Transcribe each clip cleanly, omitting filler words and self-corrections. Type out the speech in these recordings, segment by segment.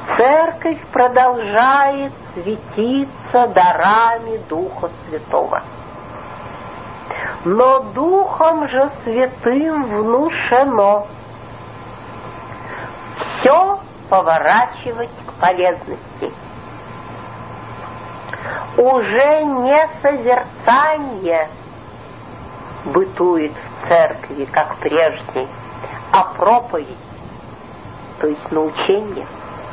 Церковь продолжает светиться дарами Духа Святого. Но Духом же Святым внушено все поворачивать к полезности. Уже не созерцание бытует в церкви, как прежде, а проповедь, то есть научение.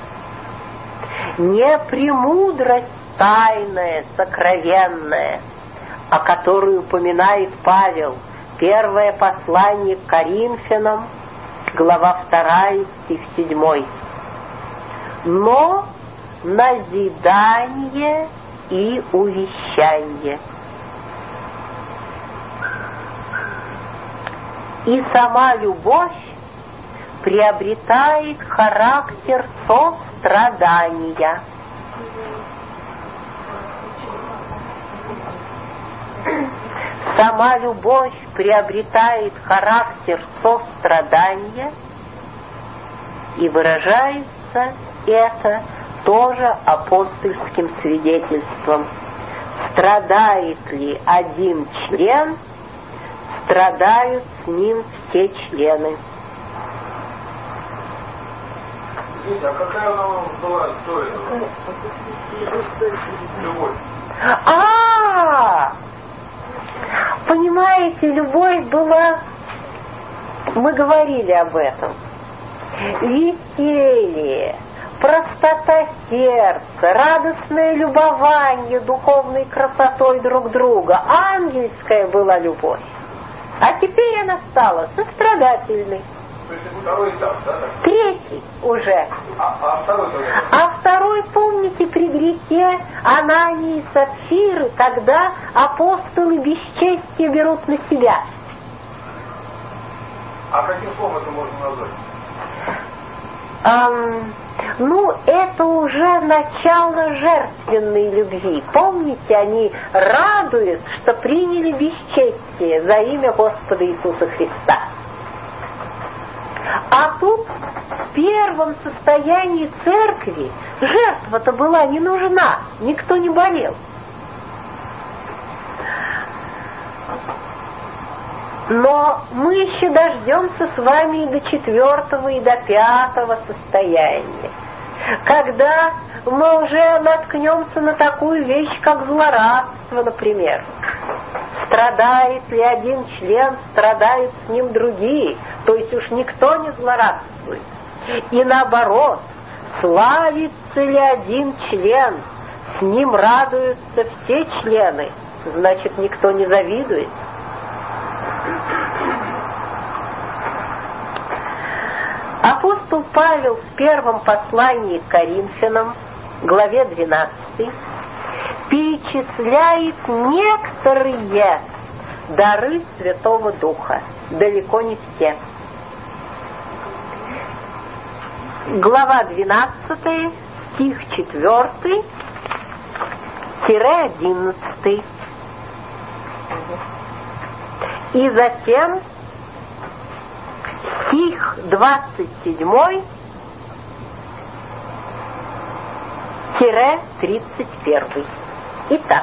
Не премудрость тайная, сокровенная, о которой упоминает Павел, первое послание к Коринфянам, глава 2, стих 7. Но назидание и увещание. И сама любовь приобретает характер сострадания. Сама любовь приобретает характер сострадания, и выражается это тоже апостольским свидетельством. Страдает ли один член, страдают с ним все члены. А какая она была история? Любовь. Понимаете, любовь была, мы говорили об этом, веселье, простота сердца, радостное любование духовной красотой друг друга, ангельская была любовь. А теперь она стала сострадательной. То есть это второй этап, да? Третий уже. А второй, помните, при грехе Анании и Сапфиры, когда апостолы бесчестие берут на себя. А каким словом это можно назвать? Это уже начало жертвенной любви. Помните, они радуются, что приняли бесчестие за имя Господа Иисуса Христа. А тут в первом состоянии церкви жертва-то была не нужна, никто не болел. Но мы еще дождемся с вами и до 4-го, и до 5-го состояния, когда мы уже наткнемся на такую вещь, как злорадство, например. Страдает ли один член, страдают с ним другие, то есть уж никто не злорадствует. И наоборот, славится ли один член, с ним радуются все члены, значит, никто не завидует. Апостол Павел в первом послании к Коринфянам, главе 12, перечисляет некоторые дары Святого Духа, далеко не все. Глава 12, стих 4-11. И затем стих 27-31. Итак,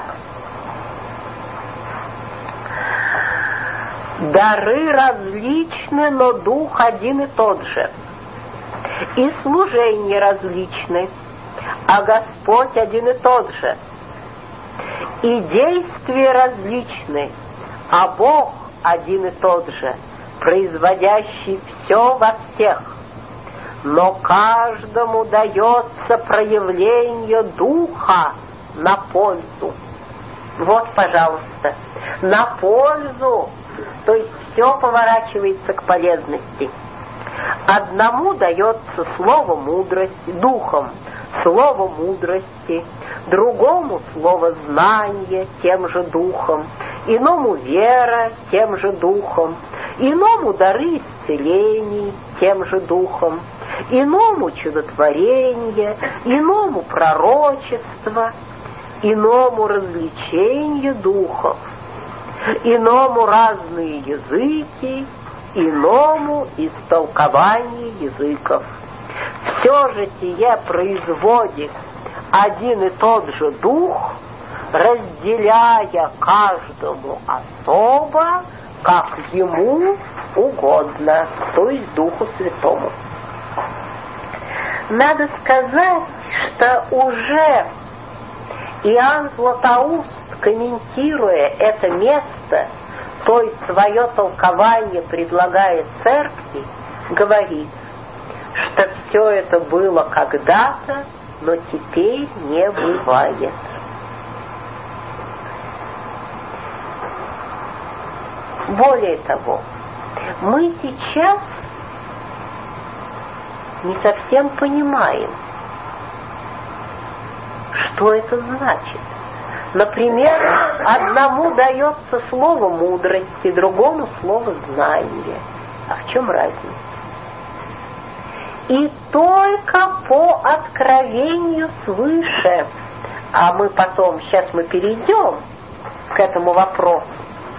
дары различны, но Дух один и тот же, и служения различны, а Господь один и тот же, и действия различны, а Бог один и тот же, производящий все во всех. Но каждому дается проявление Духа на пользу. Вот, пожалуйста, на пользу, то есть все поворачивается к полезности. Одному дается слово мудрости, Духом слово мудрости, другому слово знания тем же Духом, иному вера тем же Духом, иному дары исцелений тем же Духом, иному чудотворение, иному пророчество, иному развлечение духов, иному разные языки, иному истолкование языков. все житие производит один и тот же дух, разделяя каждому особо, как ему угодно, то есть Духу Святому. Надо сказать, что уже Иоанн Златоуст, комментируя это место, то есть свое толкование предлагая церкви, говорит, что все это было когда-то, но теперь не бывает. Более того, мы сейчас не совсем понимаем, что это значит. Например, одному дается слово мудрости, другому слово знания. А в чем разница? И только по откровению свыше, а мы потом, сейчас мы перейдем к этому вопросу.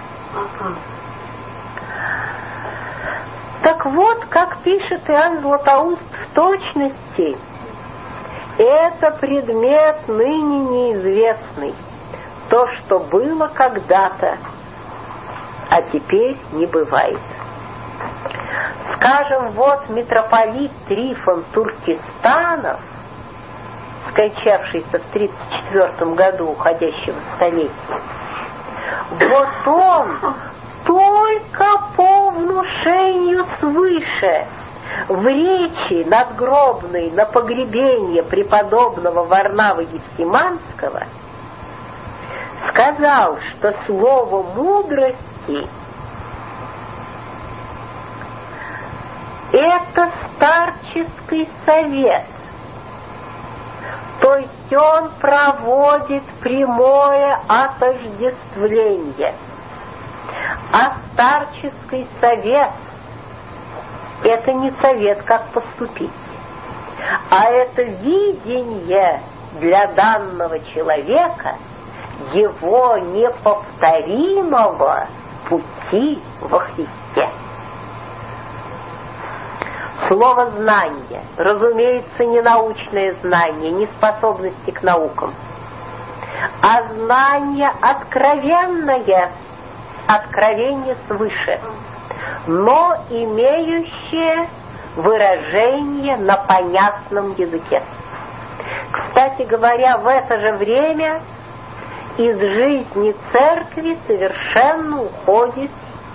Так вот, как пишет Иоанн Златоуст в точности, это предмет ныне неизвестный, то, что было когда-то, а теперь не бывает. Скажем, вот митрополит Трифон Туркестанов, скончавшийся в 1934 году уходящего столетия, вот он только по внушению свыше в речи надгробной на погребение преподобного Варнавы Евсиманского сказал, что слово мудрости — это старческий совет, то есть он проводит прямое отождествление. А старческий совет — это не совет, как поступить, а это видение для данного человека его неповторимого пути во Христе. Слово «знание», разумеется, не научное знание, не способности к наукам, а знание откровенное, откровение свыше, но имеющее выражение на понятном языке. Кстати говоря, в это же время из жизни церкви совершенно уходит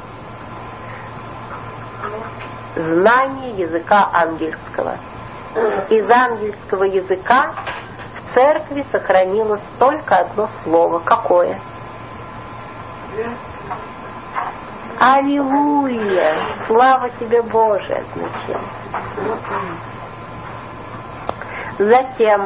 знание языка ангельского. Из ангельского языка в церкви сохранилось только одно слово. Какое? Аллилуйя! Слава тебе, Боже! Значит. Затем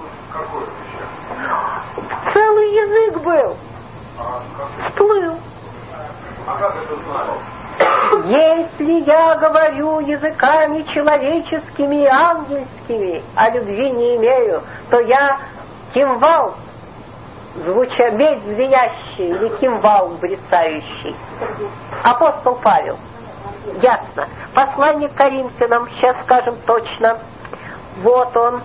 целый язык был. Всплыл. А как это знали? Если я говорю языками человеческими и ангельскими, а любви не имею, то я кимвал, медь звенящий, или кимвал брецающий. Апостол Павел. Ясно. Послание к Коринфянам, сейчас скажем точно. Вот он,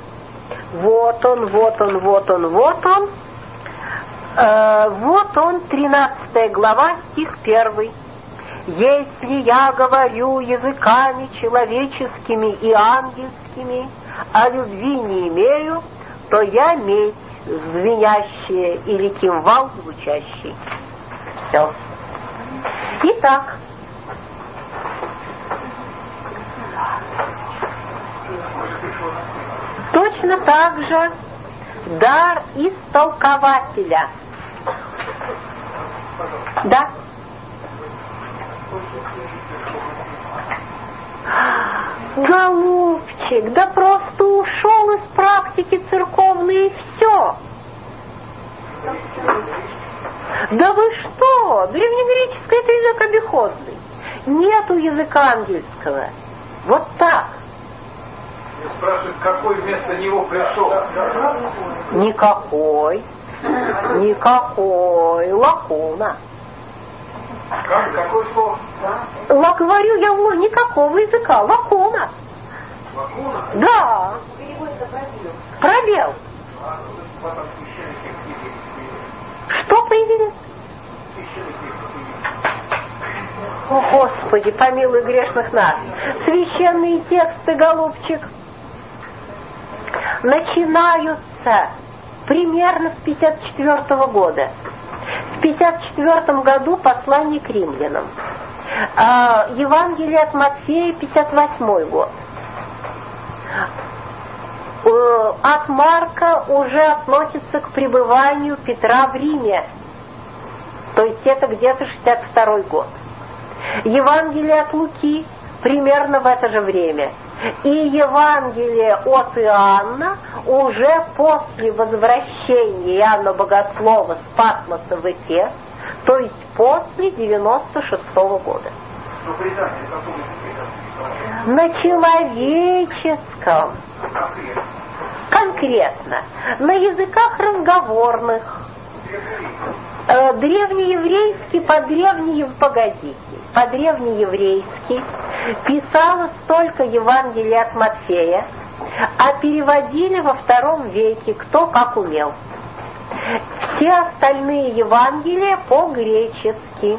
13 глава, стих 1. Если я говорю языками человеческими и ангельскими, а любви не имею, то я медь звенящая или кимвал звучащий. Все. Итак, точно так же дар истолкователя. Да? Голубчик, да просто ушел из практики церковной и все. Да вы что? Древнегреческий — это язык обиходный. Нету языка ангельского. Вот так. Спрашивают, какой вместо него пришел? Никакой. Лакуна. Какое слово? Говорю я, никакого языка. Лакуна. Лакуна? Да. Пробел. Что появилось? О, Господи, помилуй грешных нас. Священные тексты, голубчик, начинаются примерно с 54 года. В 54 году послание к римлянам. Евангелие от Матфея, 58 год. От Марка уже относится к пребыванию Петра в Риме. То есть это где-то 62 год. Евангелие от Луки примерно в это же время. И Евангелие от Иоанна уже после возвращения Иоанна Богослова с Патмоса в Эфес, то есть после 96 года. На человеческом, конкретно, на языках разговорных, древнееврейский, по-древнееврейски писалось только Евангелие от Матфея, а переводили во II веке кто как умел. Все остальные Евангелия по-гречески.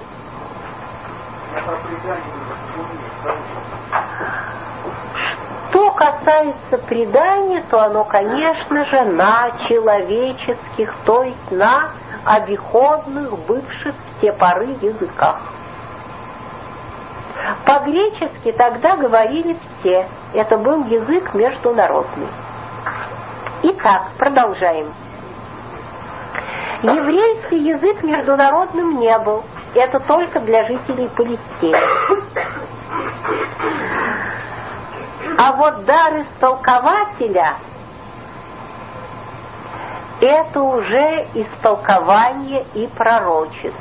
Что касается предания, то оно, конечно же, на человеческих, то есть на обиходных, бывших в те поры языках. По-гречески тогда говорили все. Это был язык международный. Итак, продолжаем. Еврейский язык международным не был. Это только для жителей Палестины. А вот дар истолкователя — это уже истолкование и пророчеств.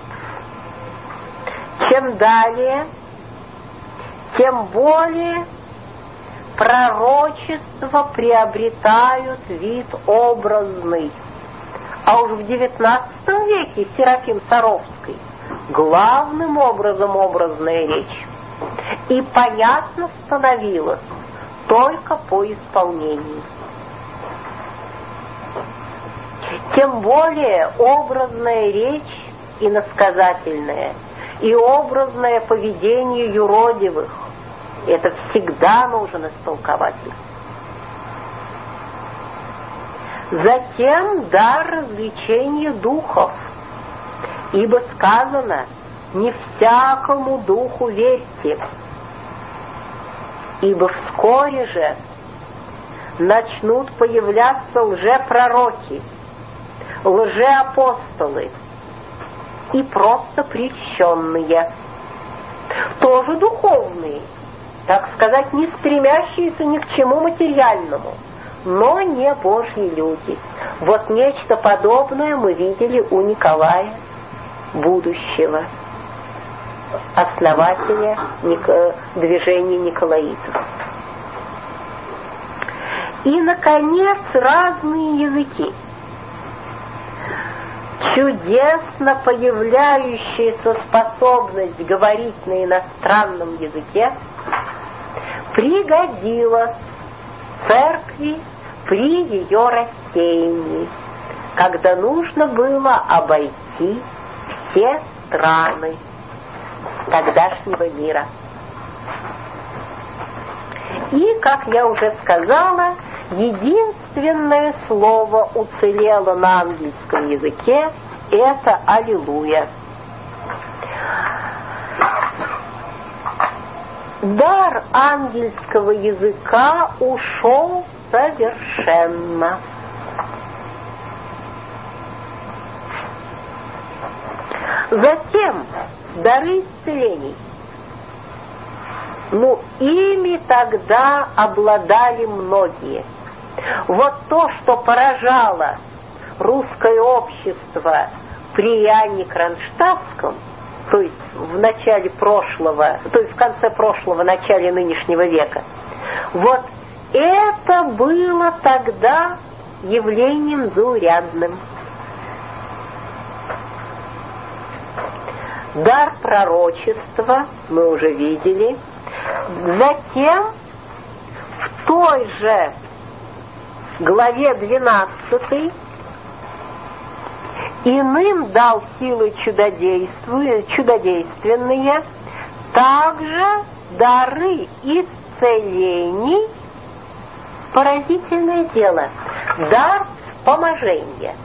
Чем далее, тем более пророчества приобретают вид образный. А уж в XIX веке Серафим Саровский главным образом образная речь. И понятно становилось только по исполнению. Тем более образная речь иносказательная и образное поведение юродивых — это всегда нужен истолкователь. Затем дар развлечения духов, ибо сказано: не всякому духу верьте, ибо вскоре же начнут появляться лжепророки, лжеапостолы и просто прельщенные, тоже духовные, так сказать, не стремящиеся ни к чему материальному, но не Божьи люди. Вот нечто подобное мы видели у Николая Будущего, основателя движения николаитов. И, наконец, разные языки. Чудесно появляющаяся способность говорить на иностранном языке пригодилась церкви при ее рассеянии, когда нужно было обойти все страны тогдашнего мира. И, как я уже сказала, единственное слово уцелело на английском языке — это «Аллилуйя». Дар ангельского языка ушел совершенно. Затем дары исцелений. Ими тогда обладали многие. Вот то, что поражало русское общество при Иоанне Кронштадтском, то есть в начале прошлого, то есть в конце прошлого, начале нынешнего века, вот это было тогда явлением заурядным. Дар пророчества мы уже видели. Затем в той же главе 12 иным дал силы чудодейственные, также дары исцелений. Поразительное дело. Дар вспоможения.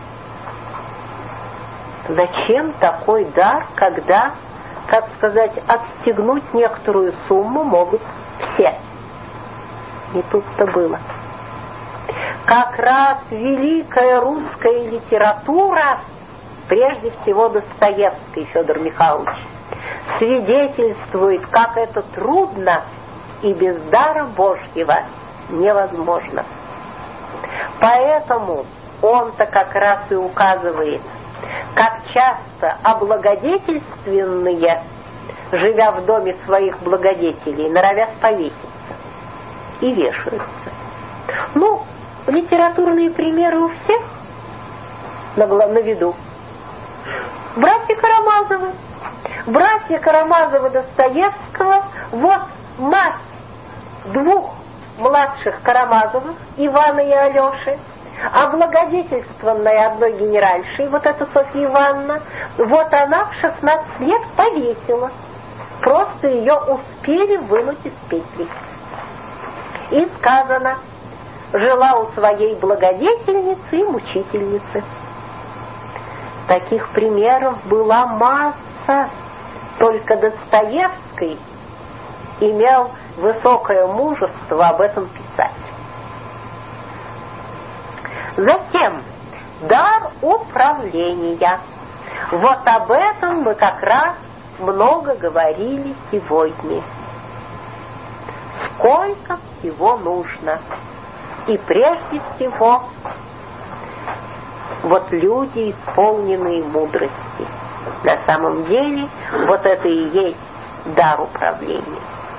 Зачем такой дар, когда, как сказать, отстегнуть некоторую сумму могут все? Не тут-то было. Как раз великая русская литература, прежде всего Достоевский Федор Михайлович, свидетельствует, как это трудно и без дара Божьего невозможно. Поэтому он-то как раз и указывает, как часто облагодетельственные, живя в доме своих благодетелей, норовят повеситься и вешаются. Ну, литературные примеры у всех на виду. Братья Карамазовы. Братья Карамазовы Достоевского, вот мать двух младших Карамазовых, Ивана и Алеши, облагодетельствованная одной генеральшей, вот эта Софья Ивановна, вот она в 16 лет повесила. Просто ее успели вынуть из петли. И сказано: жила у своей благодетельницы и мучительницы. Таких примеров была масса. Только Достоевский имел высокое мужество об этом писать. Затем дар управления. Вот об этом мы как раз много говорили сегодня. Сколько всего нужно. И прежде всего, вот люди, исполненные мудрости. На самом деле, вот это и есть дар управления.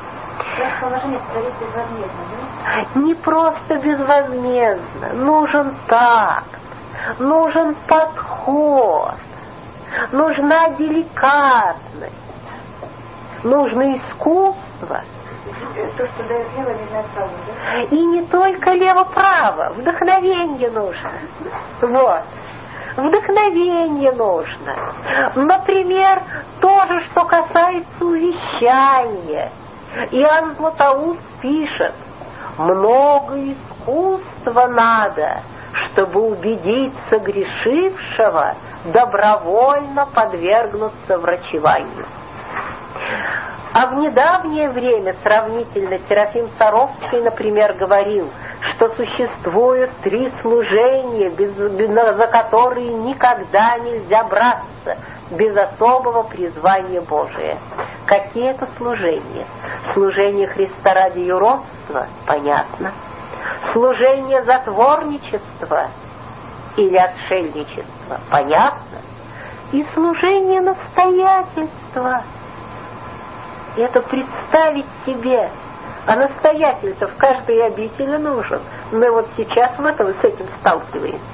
Не просто безвозмездно. Нужен такт, нужен подход, нужна деликатность, нужно искусство. То, что дает лево, не знает право, да? И не только лево-право, вдохновение нужно. Вот. Вдохновение нужно. Например, тоже, что касается увещания. Иоанн Златоуст пишет: много искусства надо, чтобы убедить согрешившего добровольно подвергнуться врачеванию. А в недавнее время сравнительно Серафим Саровский, например, говорил, что существует 3 служения, за которые никогда нельзя браться без особого призвания Божия. Какие это служения? Служение Христа ради юродства? Понятно. Служение затворничества или отшельничества? Понятно. И служение настоятельства. Это представить себе. А настоятель-то в каждой обители нужен. Мы вот сейчас с этим сталкиваемся.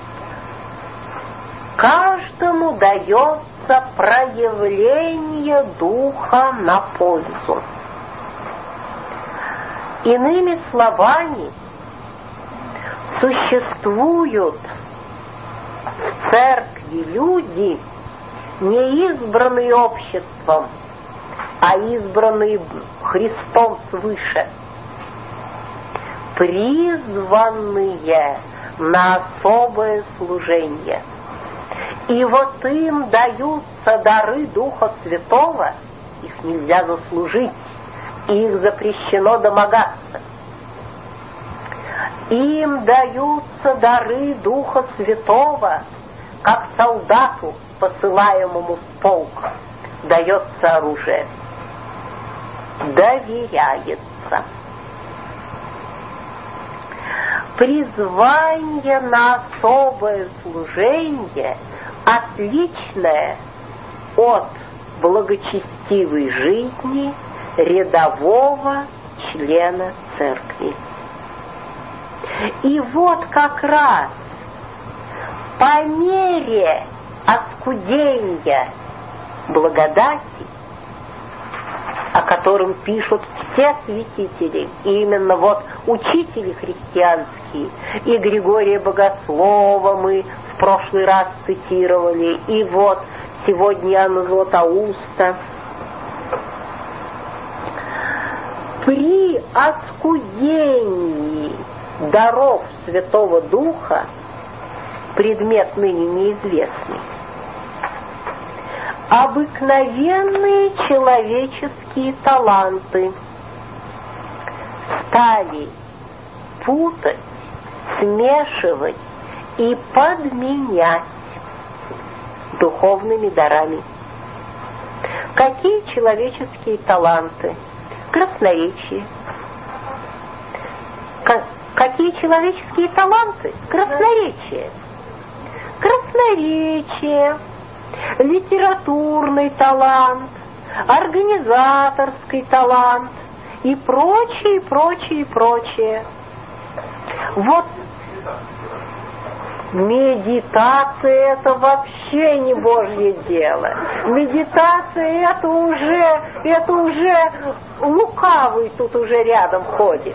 Каждому дается проявление духа на пользу. Иными словами, существуют в церкви люди, не избранные обществом, а избранные Христом свыше, призванные на особое служение. И вот им даются дары Духа Святого, их нельзя заслужить, их запрещено домогаться. Им даются дары Духа Святого, как солдату, посылаемому в полк, дается оружие. Доверяется. Призвание на особое служение отличное от благочестивой жизни рядового члена церкви. И вот как раз по мере оскудения благодати, о котором пишут все святители, и именно вот учители христианские, и Григория Богослова мы в прошлый раз цитировали, и вот сегодня Иоанна Златоуста. При оскудении даров Святого Духа, предмет ныне неизвестный, обыкновенные человеческие таланты стали путать, смешивать и подменять духовными дарами. Какие человеческие таланты? Красноречие. Какие человеческие таланты? Красноречие. Красноречие, литературный талант, организаторский талант и прочее, прочее, прочее. Вот медитация — это вообще не Божье дело. Медитация — это уже лукавый тут уже рядом ходит.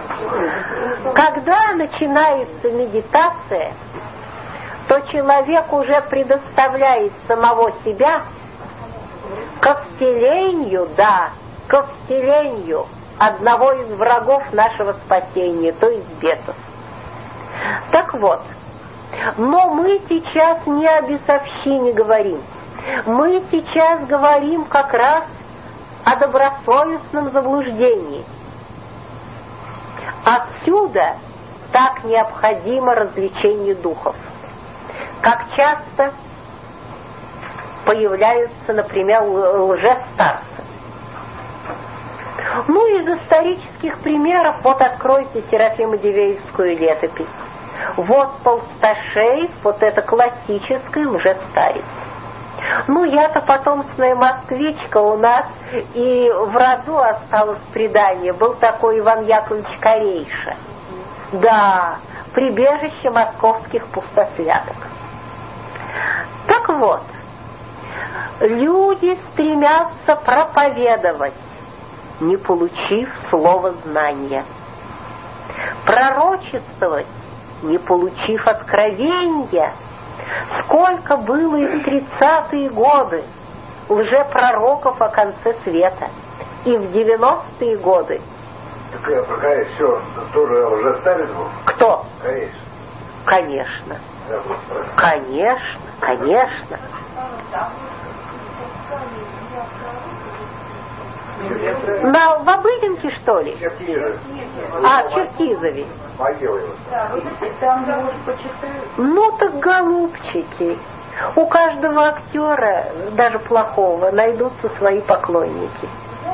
Когда начинается медитация, то человек уже предоставляет самого себя ко вселению, ко вселению одного из врагов нашего спасения, то есть бесов. Так вот, но мы сейчас не о бесовщине говорим. Мы сейчас говорим как раз о добросовестном заблуждении. Отсюда так необходимо развлечение духов. Как часто появляются, например, лжестарцы. Из исторических примеров, вот откройте Серафимо-Дивеевскую летопись. Вот Толстошей, вот это классический лжестарец. Я-то потомственная москвичка, у нас и в роду осталось предание. Был такой Иван Яковлевич Корейша. Да, прибежище московских пустослядок. Так вот, люди стремятся проповедовать, не получив слова знания. Пророчествовать, не получив откровения. Сколько было и в 30-е годы лжепророков о конце света. И в 90-е годы. Так я про Корейш, все, тоже лжестарец был? Кто? Корейш. Конечно. Конечно. В Обыденке, что ли? Черкизов. В Черкизове. Так, голубчики, у каждого актера, даже плохого, найдутся свои поклонники.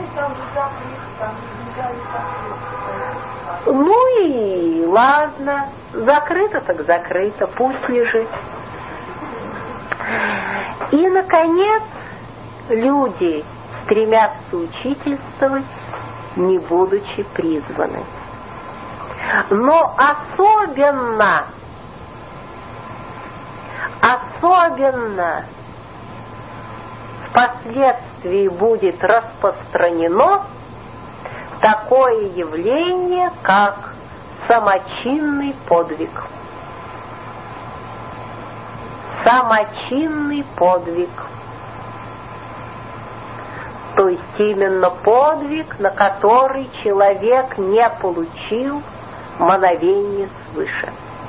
И ладно, закрыто так закрыто, пусть лежит. И, наконец, люди стремятся учительствовать, не будучи призваны. Но особенно впоследствии будет распространено такое явление, как самочинный подвиг. Самочинный подвиг. То есть именно подвиг, на который человек не получил мановение свыше.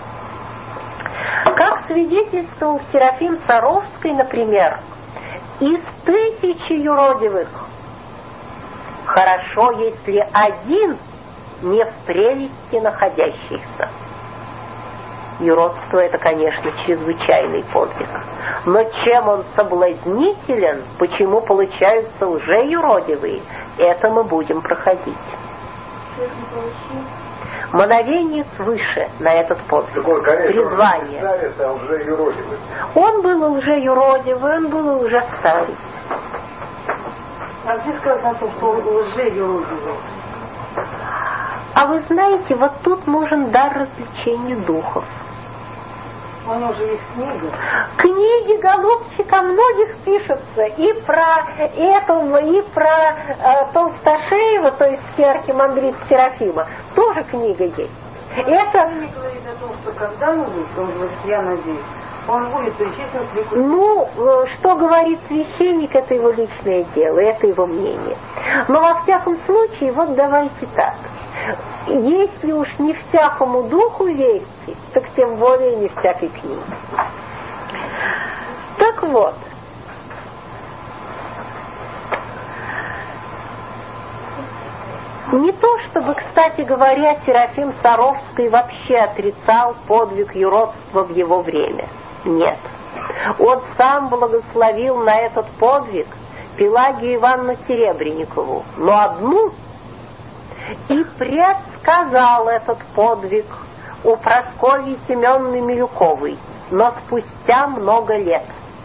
Как свидетельствовал Серафим Саровский, например, из 1000 юродивых хорошо, если один не в прелести находящихся. Юродство — это, конечно, чрезвычайный подвиг. Но чем он соблазнителен, почему получаются лжеюродивые, это мы будем проходить. Мановение свыше на этот подвиг. Призвание. Он был лжеюродивый, он был лжестарец. А где сказано, что он лжеюродивый? А вы знаете, вот тут нужен дар развлечения духов. У него же есть книга. Книги, голубчик, о многих пишутся. И про этого, и про Толстошеева, то есть архимандрита Серафима, тоже книга есть. Это не говорит о том, что когда-нибудь, он говорит, я надеюсь, он будет причислен к лику. Ну, что говорит священник, это его личное дело, это его мнение. Но во всяком случае, вот давайте так. Если уж не всякому духу верьте, так тем более не всякой книге. Так вот, не то чтобы, кстати говоря, Серафим Саровский вообще отрицал подвиг юродства в его время. Нет. Он сам благословил на этот подвиг Пелагию Ивановну Серебренникову, но одну, и предсказал этот подвиг у Прасковьи Семеновны Милюковой, но спустя много лет.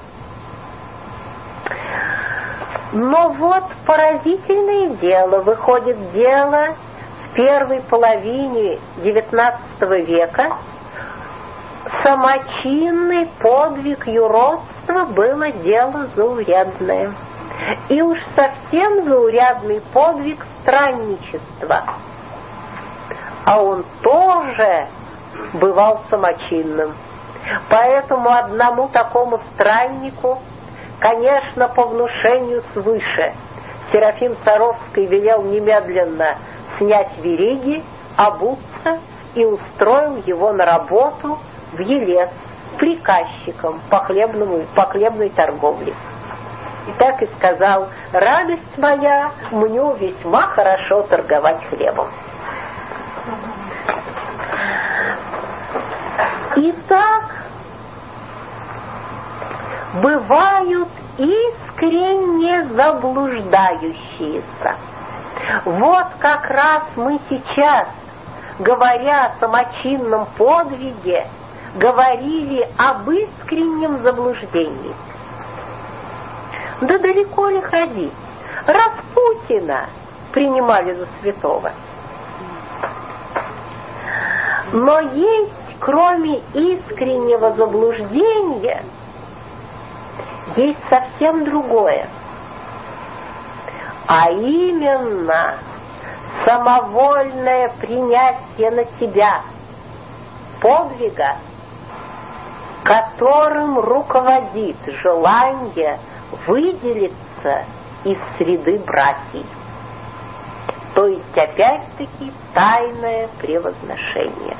Но вот поразительное дело, выходит дело в первой половине XIX века, самочинный подвиг юродства было дело заурядное. И уж совсем заурядный подвиг странничества. А он тоже бывал самочинным. Поэтому одному такому страннику, конечно, по внушению свыше, Серафим Саровский велел немедленно снять вериги, обуться и устроил его на работу в Елец приказчиком по хлебной торговле. И так и сказал: радость моя, мне весьма хорошо торговать хлебом. Итак, бывают искренне заблуждающиеся. Вот как раз мы сейчас, говоря о самочинном подвиге, говорили об искреннем заблуждении. Да далеко ли ходить? Распутина принимали за святого. Но есть, кроме искреннего заблуждения, есть совсем другое. А именно самовольное принятие на себя подвига, которым руководит желание выделиться из среды братьев. То есть, опять-таки, тайное превозношение.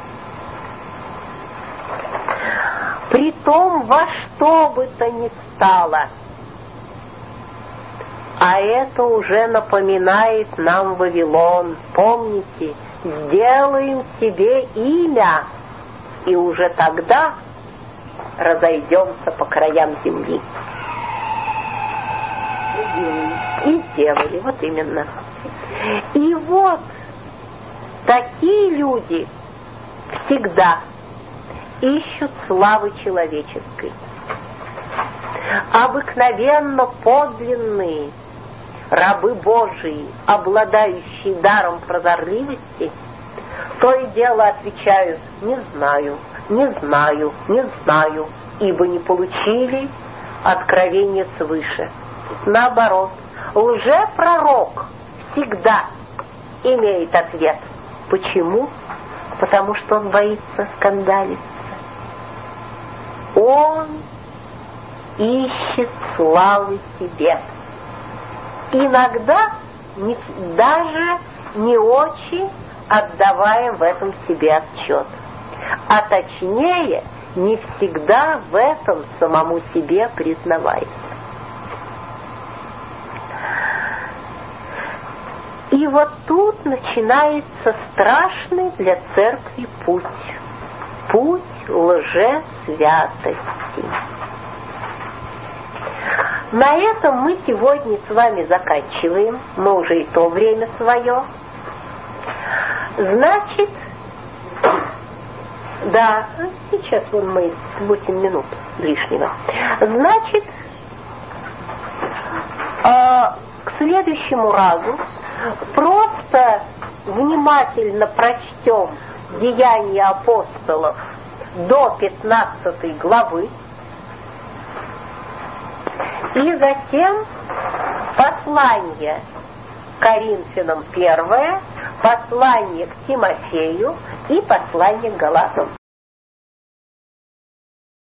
Притом во что бы то ни стало. А это уже напоминает нам Вавилон. Помните, сделаем себе имя, и уже тогда разойдемся по краям земли. И сделали, вот именно. И вот такие люди всегда ищут славы человеческой. Обыкновенно подлинные рабы Божии, обладающие даром прозорливости, то и дело отвечают: не знаю, не знаю, не знаю, ибо не получили откровения свыше. Наоборот, лжепророк всегда имеет ответ. Почему? Потому что он боится скандалиться. Он ищет славы себе. Иногда даже не очень отдавая в этом себе отчет. А точнее, не всегда в этом самому себе признаваясь. И вот тут начинается страшный для церкви путь. Путь лжесвятости. На этом мы сегодня с вами заканчиваем. Мы уже и то время свое. Значит, да, сейчас вон мы 8 минут лишнего. Значит, к следующему разу просто внимательно прочтем Деяния апостолов до 15 главы. И затем послание Коринфянам 1, послание к Тимофею и послание к Галатам.